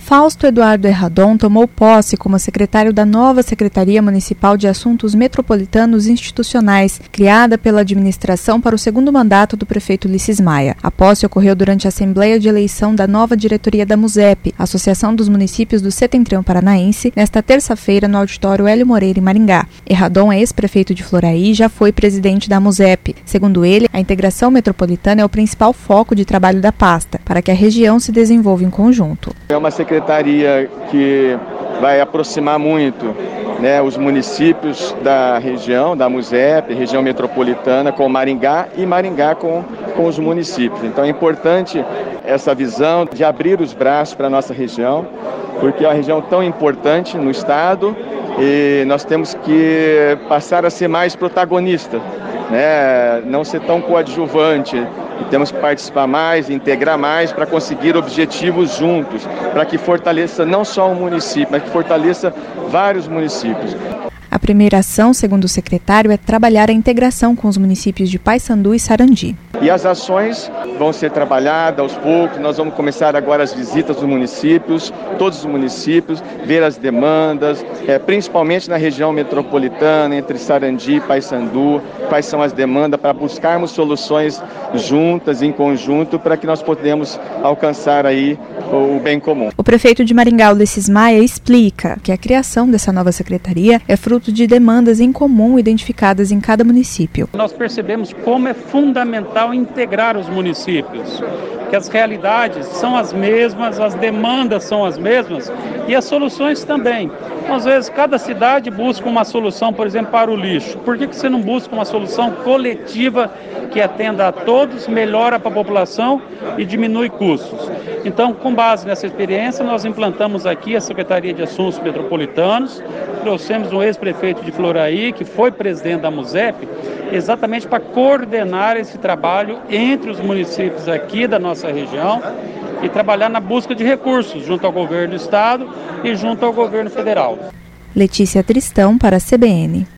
Fausto Eduardo Erradon tomou posse como secretário da nova Secretaria Municipal de Assuntos Metropolitanos Institucionais, criada pela administração para o segundo mandato do prefeito Ulisses Maia. A posse ocorreu durante a Assembleia de Eleição da nova diretoria da MUSEP, Associação dos Municípios do Setentrião Paranaense, nesta terça-feira no auditório Hélio Moreira, em Maringá. Erradon é ex-prefeito de Floraí e já foi presidente da MUSEP. Segundo ele, a integração metropolitana é o principal foco de trabalho da pasta, para que a região se desenvolva em conjunto. É uma secretaria que vai aproximar muito, os municípios da região, da MUSEP, região metropolitana, com Maringá e Maringá com os municípios. Então é importante essa visão de abrir os braços para a nossa região, porque é uma região tão importante no estado e nós temos que passar a ser mais protagonista, não ser tão coadjuvante. E temos que participar mais, integrar mais para conseguir objetivos juntos, para que fortaleça não só um município, mas que fortaleça vários municípios. A primeira ação, segundo o secretário, é trabalhar a integração com os municípios de Paysandu e Sarandi. E as ações vão ser trabalhadas aos poucos, nós vamos começar agora as visitas dos municípios, todos os municípios, ver as demandas, principalmente na região metropolitana, entre Sarandi e Paysandu, quais são as demandas para buscarmos soluções juntas, em conjunto, para que nós podemos alcançar aí o bem comum. O prefeito de Maringá, Ulisses Maia, explica que a criação dessa nova secretaria é fruto de demandas em comum identificadas em cada município. Nós percebemos como é fundamental integrar os municípios, que as realidades são as mesmas, as demandas são as mesmas e as soluções também. Às vezes, cada cidade busca uma solução, por exemplo, para o lixo. Por que você não busca uma solução coletiva que atenda a todos, melhora para a população e diminui custos? Então, com base nessa experiência, nós implantamos aqui a Secretaria de Assuntos Metropolitanos, trouxemos um ex-prefeito de Floraí, que foi presidente da MUSEP, exatamente para coordenar esse trabalho entre os municípios aqui da nossa região e trabalhar na busca de recursos junto ao governo do estado e junto ao governo federal. Letícia Tristão para a CBN.